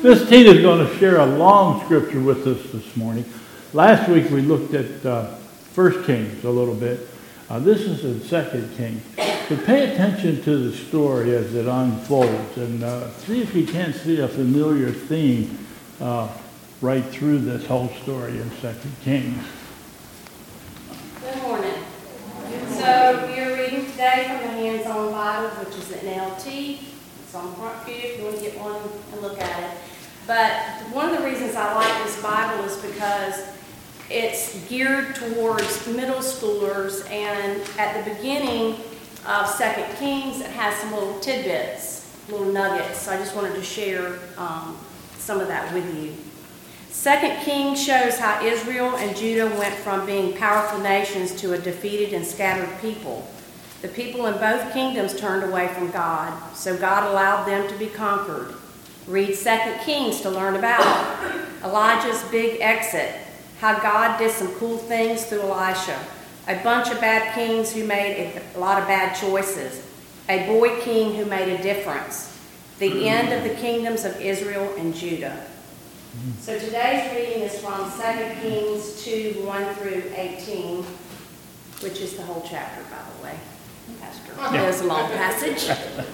Miss Tina's going to share a long scripture with us this morning. Last week we looked at 1 Kings a little bit. This is in 2 Kings. So pay attention to the story as it unfolds and see if you can't see a familiar theme right through this whole story in 2 Kings. Good morning. So we are reading today from the Hands-On Bible, which is an NLT. It's on the front pew if you want to get one and look at it. But one of the reasons I like this Bible is because it's geared towards middle schoolers, and at the beginning of 2 Kings, it has some little tidbits, little nuggets. So I just wanted to share some of that with you. 2 Kings shows how Israel and Judah went from being powerful nations to a defeated and scattered people. The people in both kingdoms turned away from God, so God allowed them to be conquered. Read 2 Kings to learn about it. Elijah's big exit, how God did some cool things through Elisha. A bunch of bad kings who made a lot of bad choices. A boy king who made a difference. The end of the kingdoms of Israel and Judah. So today's reading is from 2 Kings 2, 1 through 18, which is the whole chapter, by the way, Pastor. There's a long passage.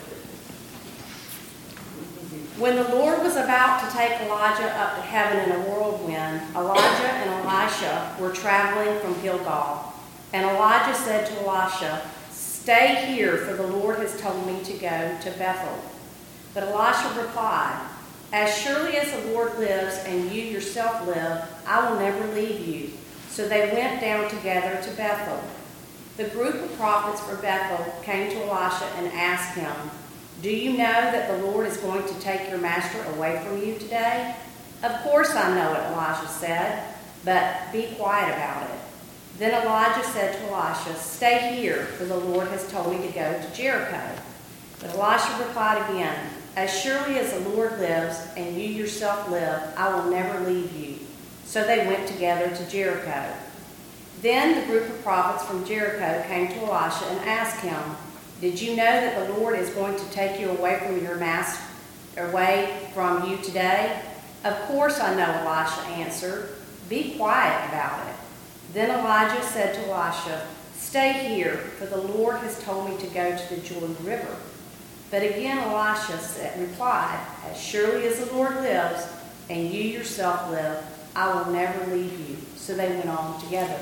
When the Lord was about to take Elijah up to heaven in a whirlwind, Elijah and Elisha were traveling from Gilgal. And Elijah said to Elisha, "Stay here, for the Lord has told me to go to Bethel." But Elisha replied, "As surely as the Lord lives and you yourself live, I will never leave you." So they went down together to Bethel. The group of prophets from Bethel came to Elisha and asked him, "Do you know that the Lord is going to take your master away from you today?" "Of course I know it," Elisha said, "but be quiet about it." Then Elijah said to Elisha, "Stay here, for the Lord has told me to go to Jericho." But Elisha replied again, "As surely as the Lord lives and you yourself live, I will never leave you." So they went together to Jericho. Then the group of prophets from Jericho came to Elisha and asked him, "Did you know that the Lord is going to take you away from your master, away from you today?" "Of course I know," Elisha answered. "Be quiet about it." Then Elijah said to Elisha, "Stay here, for the Lord has told me to go to the Jordan River." But again Elisha replied, "As surely as the Lord lives and you yourself live, I will never leave you." So they went on together.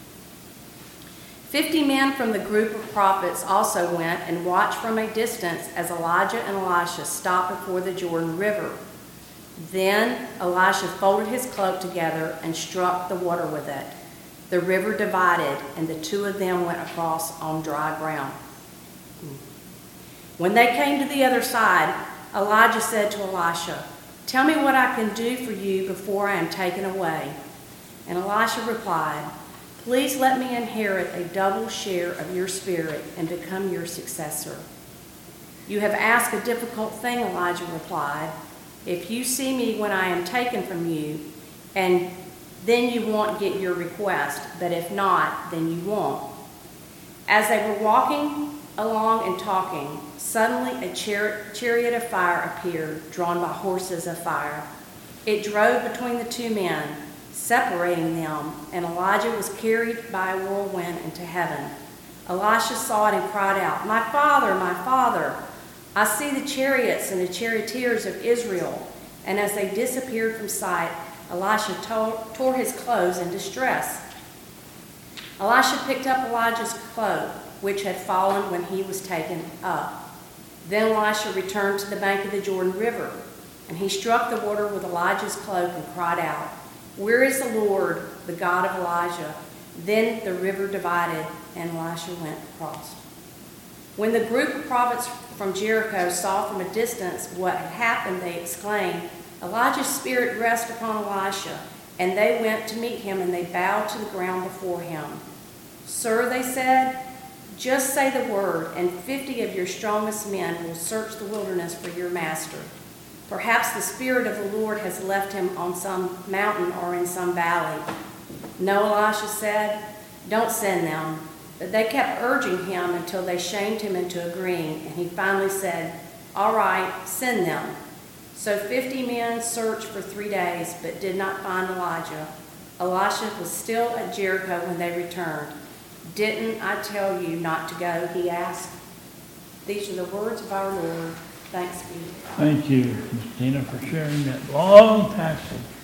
50 men from the group of prophets also went and watched from a distance as Elijah and Elisha stopped before the Jordan River. Then Elisha folded his cloak together and struck the water with it. The river divided, and the two of them went across on dry ground. When they came to the other side, Elijah said to Elisha, "Tell me what I can do for you before I am taken away." And Elisha replied, "Please let me inherit a double share of your spirit and become your successor." "You have asked a difficult thing," Elijah replied. "If you see me when I am taken from you, and then you won't get your request, but if not, then you won't." As they were walking along and talking, suddenly a chariot of fire appeared, drawn by horses of fire. It drove between the two men, separating them, and Elijah was carried by a whirlwind into heaven. Elisha saw it and cried out, my father, I see the chariots and the charioteers of Israel." And as they disappeared from sight, Elisha tore his clothes in distress. Elisha picked up Elijah's cloak, which had fallen when he was taken up. Then Elisha returned to the bank of the Jordan River, and he struck the water with Elijah's cloak and cried out, "Where is the Lord, the God of Elijah?" Then the river divided, and Elisha went across. When the group of prophets from Jericho saw from a distance what had happened, they exclaimed, "Elijah's spirit rests upon Elisha." And they went to meet him, and they bowed to the ground before him. "Sir," they said, "just say the word, and 50 of your strongest men will search the wilderness for your master. Perhaps the Spirit of the Lord has left him on some mountain or in some valley." "No," Elisha said, "don't send them." But they kept urging him until they shamed him into agreeing, and he finally said, "All right, send them." So 50 men searched for 3 days, but did not find Elijah. Elisha was still at Jericho when they returned. Didn't I tell you not to go? He asked. These are the words of our Lord. Thanks be to God. Thank you, Ms. Tina, for sharing that long passage.